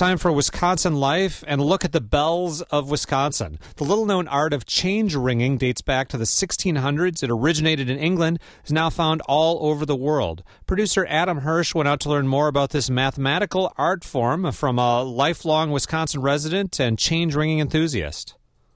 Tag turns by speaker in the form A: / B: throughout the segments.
A: time for Wisconsin Life and a look at the bells of Wisconsin. The little-known art of change ringing dates back to the 1600s. It originated in England, is now found all over the world. Producer Adam Hirsch went out to learn more about this mathematical art form from a lifelong Wisconsin resident and change ringing enthusiast.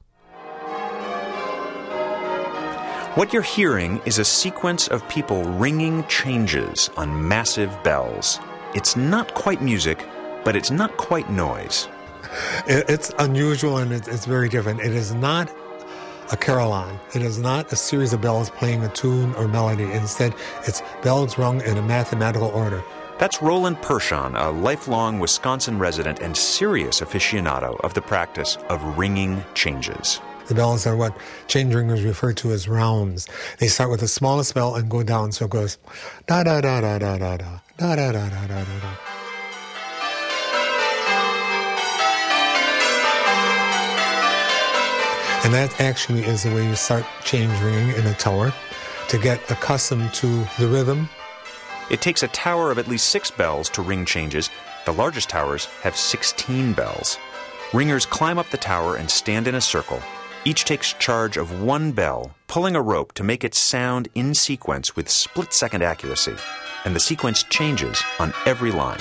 B: What you're hearing is a sequence of people ringing changes on massive bells. It's not quite music, but it's not quite noise.
C: It's unusual and it's very different. It is not a carillon. It is not a series of bells playing a tune or melody. Instead, it's bells rung in a mathematical order.
B: That's Roland Pershon, a lifelong Wisconsin resident and serious aficionado of the practice of ringing changes.
C: The bells are what change ringers refer to as rounds. They start with the smallest bell and go down, so it goes da-da-da-da-da-da-da, da-da-da-da-da-da-da. And that actually is the way you start change ringing in a tower, to get accustomed to the rhythm.
B: It takes a tower of at least 6 bells to ring changes. The largest towers have 16 bells. Ringers climb up the tower and stand in a circle. Each takes charge of one bell, pulling a rope to make it sound in sequence with split-second accuracy. And the sequence changes on every line.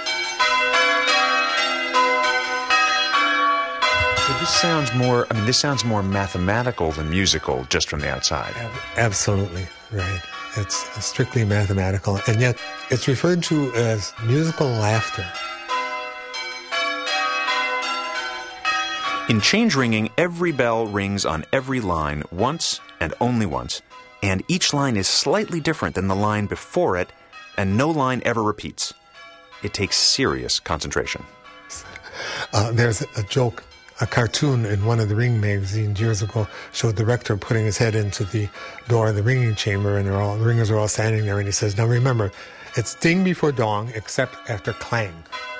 B: So this sounds more mathematical than musical just from the outside.
C: Absolutely, right. It's strictly mathematical, and yet it's referred to as musical laughter.
B: In change ringing, every bell rings on every line once and only once, and each line is slightly different than the line before it, and no line ever repeats. It takes serious concentration.
C: There's a joke, a cartoon in one of the ring magazines years ago showed the rector putting his head into the door of the ringing chamber, and the ringers are all standing there, and he says, "Now remember, it's ding before dong, except after clang."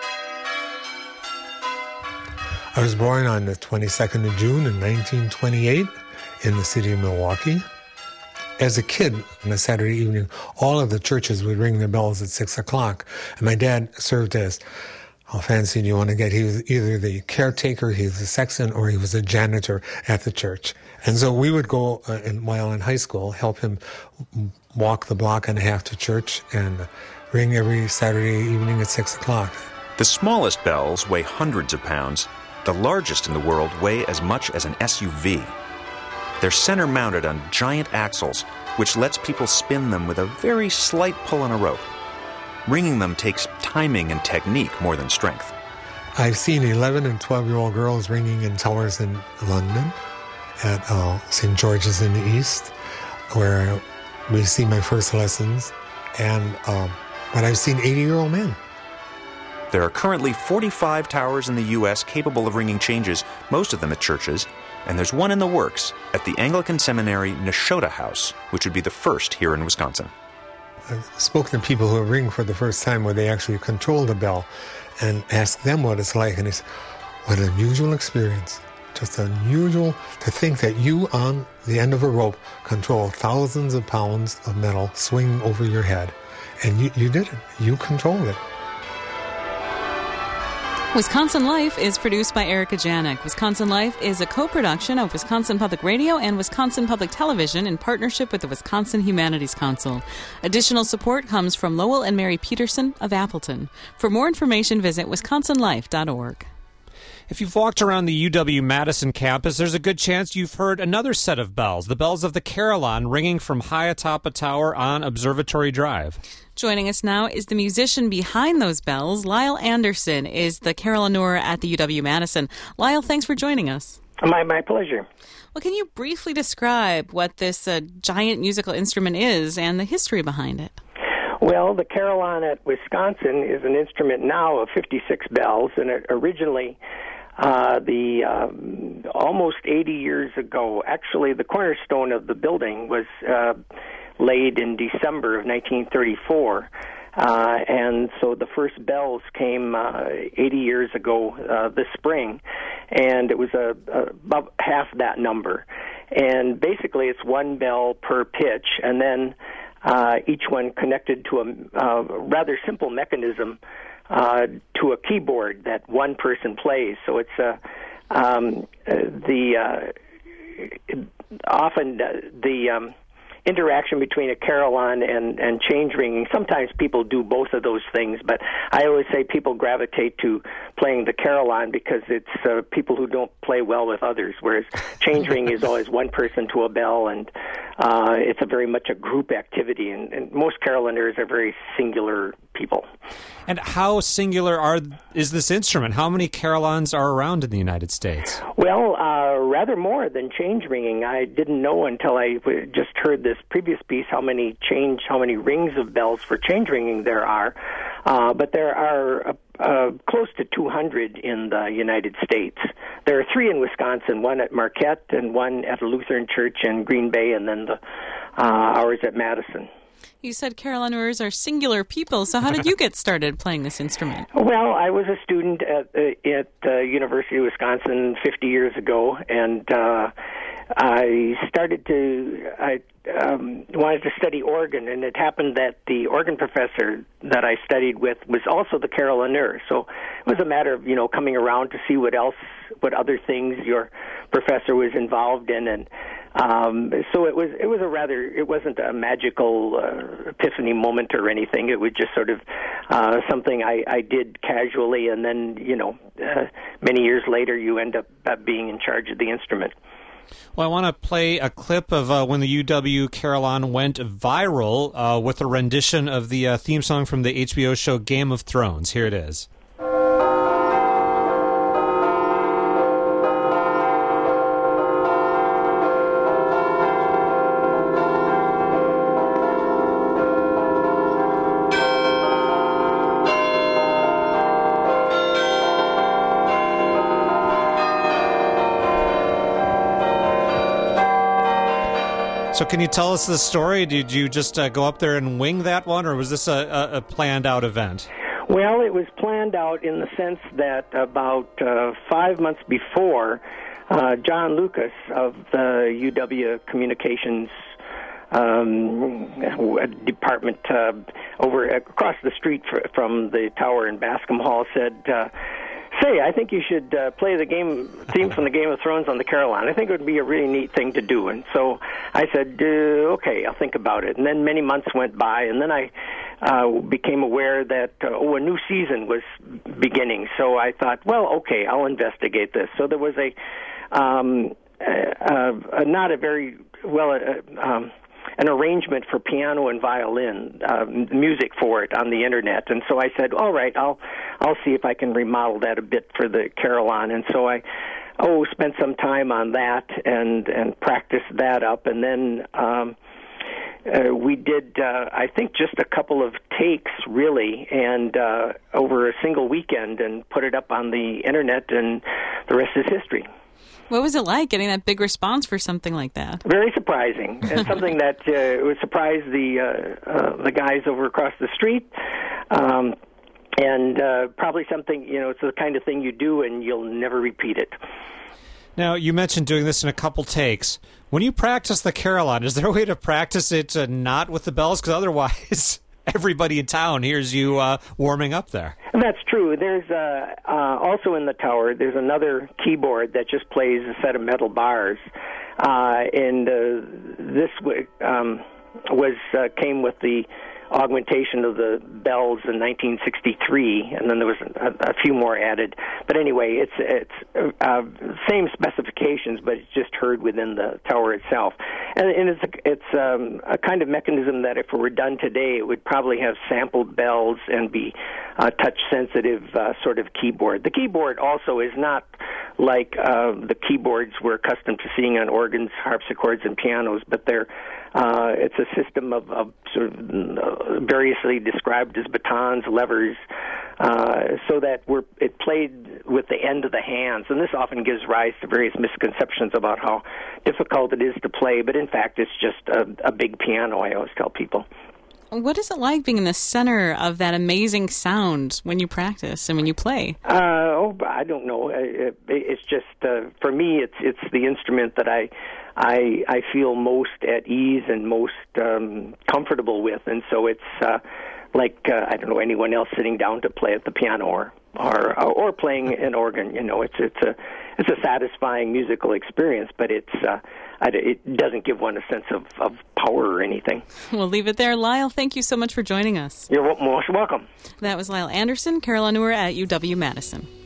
C: I was born on the 22nd of June in 1928 in the city of Milwaukee. As a kid, on a Saturday evening, all of the churches would ring their bells at 6 o'clock. And my dad served as, how fancy do you want to get? He was either the caretaker, he was a sexton, or he was a janitor at the church. And so we would go, while in high school, help him walk the block and a half to church and ring every Saturday evening at 6 o'clock.
B: The smallest bells weigh hundreds of pounds. The largest in the world weigh as much as an SUV. They're center-mounted on giant axles, which lets people spin them with a very slight pull on a rope. Ringing them takes timing and technique more than strength.
C: I've seen 11 and 12-year-old girls ringing in towers in London at St. George's in the East, where we see my first lessons. But I've seen 80-year-old men.
B: There are currently 45 towers in the U.S. capable of ringing changes, most of them at churches, and there's one in the works at the Anglican Seminary Nashotah House, which would be the first here in Wisconsin.
C: I've spoken to people who ring for the first time where they actually control the bell and ask them what it's like, and it's what an unusual experience. Just unusual to think that you, on the end of a rope, control thousands of pounds of metal swinging over your head. And you did it. You controlled it.
D: Wisconsin Life is produced by Erica Janik. Wisconsin Life is a co-production of Wisconsin Public Radio and Wisconsin Public Television in partnership with the Wisconsin Humanities Council. Additional support comes from Lowell and Mary Peterson of Appleton. For more information, visit wisconsinlife.org.
A: If you've walked around the UW-Madison campus, there's a good chance you've heard another set of bells, the bells of the carillon ringing from high atop a tower on Observatory Drive.
D: Joining us now is the musician behind those bells. Lyle Anderson is the carillonneur at the UW-Madison. Lyle, thanks for joining us.
E: My pleasure.
D: Well, can you briefly describe what this giant musical instrument is and the history behind it?
E: Well, the carillon at Wisconsin is an instrument now of 56 bells, and it originally, almost 80 years ago, actually the cornerstone of the building was laid in December of 1934. And so the first bells came 80 years ago this spring, and it was about half that number. And basically it's one bell per pitch, and then each one connected to a rather simple mechanism to a keyboard that one person plays. So it's often the interaction between a carillon and change ringing. Sometimes people do both of those things, but I always say people gravitate to playing the carillon because it's people who don't play well with others, whereas change ringing is always one person to a bell, and it's very much a group activity, and most carillonneurs are very singular people.
A: And how singular is this instrument? How many carillons are around in the United States?
E: Well, rather more than change ringing. I didn't know until I just heard this previous piece how many rings of bells for change ringing there are. But there are close to 200 in the United States. There are 3 in Wisconsin, one at Marquette and one at a Lutheran church in Green Bay, and then ours at Madison.
D: You said carillonneurs are singular people, so how did you get started playing this instrument?
E: Well, I was a student at University of Wisconsin 50 years ago, and I wanted to study organ, and it happened that the organ professor that I studied with was also the carillonneur. So it was a matter of, coming around to see what other things your professor was involved in, and so it wasn't a magical epiphany moment or anything. It was just sort of something I did casually, and then, many years later you end up being in charge of the instrument.
A: Well, I want to play a clip of when the UW Carillon went viral with a rendition of the theme song from the HBO show Game of Thrones. Here it is. So can you tell us the story? Did you just go up there and wing that one, or was this a planned-out event?
E: Well, it was planned out in the sense that about 5 months before, John Lucas of the UW Communications department over across the street from the tower in Bascom Hall said, "Say, I think you should play the theme from the Game of Thrones on the carillon. I think it would be a really neat thing to do." And so I said, "Okay, I'll think about it." And then many months went by, and then I became aware that a new season was beginning. So I thought, well, okay, I'll investigate this. So there was not a very well. An arrangement for piano and violin, music for it on the internet, and so I said, all right, I'll see if I can remodel that a bit for the carillon, and so I spent some time on that and practiced that up, and then we did I think just a couple of takes really, and over a single weekend, and put it up on the internet, and the rest is history.
D: What was it like getting that big response for something like that?
E: Very surprising, and something that would surprise the guys over across the street, and probably something, it's the kind of thing you do and you'll never repeat it.
A: Now, you mentioned doing this in a couple takes. When you practice the carillon, is there a way to practice it not with the bells? Because otherwise, everybody in town hears you warming up there.
E: That's true. There's also in the tower, there's another keyboard that just plays a set of metal bars, and this came with the augmentation of the bells in 1963, and then there was a few more added. But anyway, it's same specifications, but it's just heard within the tower itself. And it's a kind of mechanism that if it were done today, it would probably have sampled bells and be a touch-sensitive sort of keyboard. The keyboard also is not like the keyboards we're accustomed to seeing on organs, harpsichords, and pianos, but it's a system of sort of variously described as batons, levers, so that it played with the end of the hands. And this often gives rise to various misconceptions about how difficult it is to play, but in fact it's just a big piano, I always tell people.
D: What is it like being in the center of that amazing sound when you practice and when you play?
E: I don't know. It's just for me, it's the instrument that I feel most at ease and most comfortable with, and so it's like I don't know anyone else sitting down to play at the piano or playing an organ. It's a satisfying musical experience, but it doesn't give one a sense of power or anything.
D: We'll leave it there. Lyle, thank you so much for joining us.
E: You're most welcome.
D: That was Lyle Anderson, Carol Anwer at UW-Madison.